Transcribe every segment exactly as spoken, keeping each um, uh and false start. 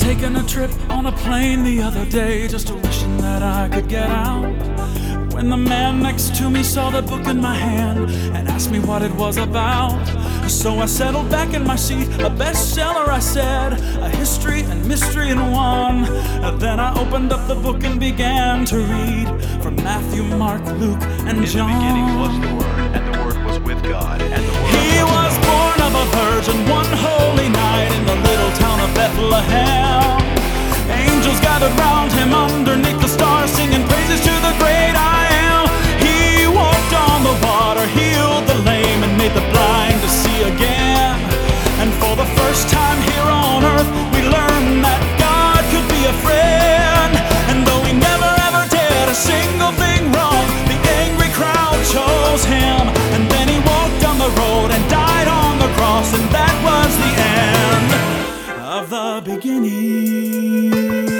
taking a trip on a plane the other day, just wishing that I could get out, when the man next to me saw the book in my hand and asked me what it was about. So I settled back in my seat, a bestseller, I said, a history and mystery in one. Then I opened up the book and began to read from Matthew, Mark, Luke, and John. In the beginning was the Word, and the Word was with God, and the Word He was born of a virgin one holy night in the little town of Bethlehem. Angels gathered round him underneath the stars, singing praises to the great I Am. He walked on the water, healed the lame, and made the blind to see again. And for the first time here on earth, we learned that God could be a friend. And though he never ever did a single thing wrong, the angry crowd chose him. And then he walked down the road and died on the cross, and that was the end of the beginning.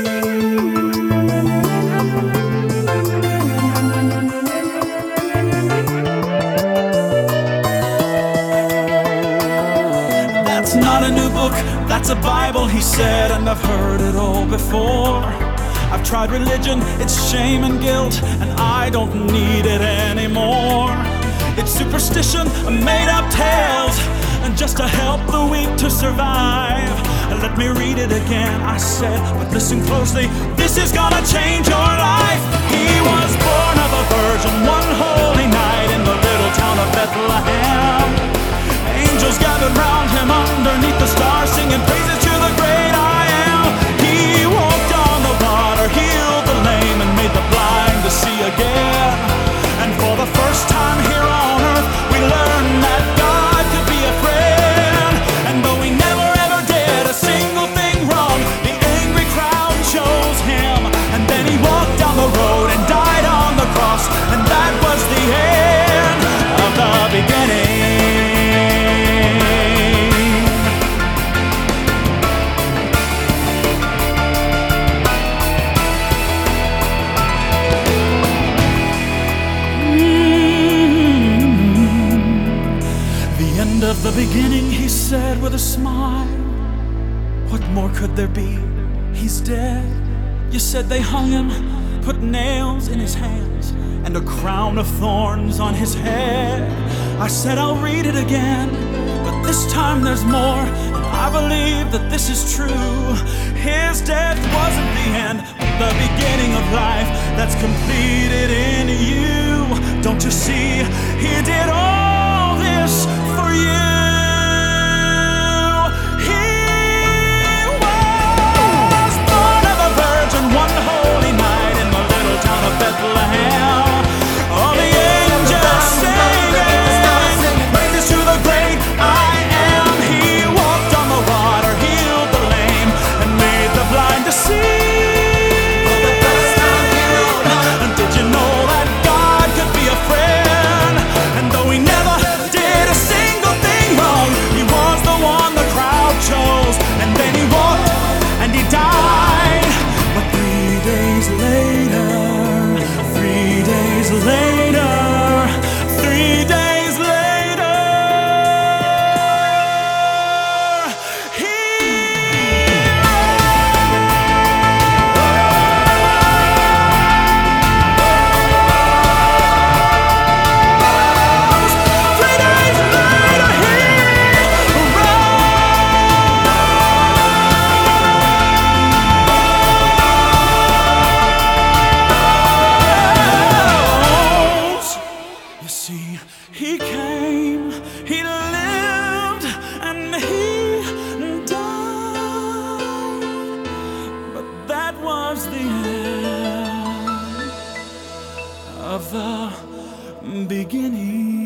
That's not a new book, that's a Bible, he said, and I've heard it all before. I've tried religion, it's shame and guilt, and I don't need it anymore. It's superstition, made up tales, and just to help the weak to survive. Let me read it again, I said, but listen closely, this is gonna change your life. He was born of a virgin one holy night in the little town of Bethlehem. Angels gathered round him underneath the stars, singing praises to the great I Am. He walked on the water, healed the lame, and made the blind to see again. And for the first time here on earth, we learned that God could be a friend. And though he never ever did a single thing wrong, the angry crowd chose him. And then he walked down the road and died on the cross, and that was the end of the beginning. Of the beginning, he said with a smile. What more could there be? He's dead. You said they hung him, put nails in his hands, and a crown of thorns on his head. I said I'll read it again, but this time there's more, and I believe that this is true. His death wasn't the end, but the beginning of life that's completed in you. Don't you see? He did all this for you. He was born of a virgin one holy night in the little town of Bethlehem. All the angels singing praises to the great I Am. He walked on the water, healed the lame, and made the blind to see. And did you know that God could be a friend? And though he never did a single thing wrong, he was the one the crowd chose. And then he walked and he died. But three days later, three days later, three days later, he rose. Three days later, he rose. You see, he came, he lived, and he died. But that was the end of the beginning.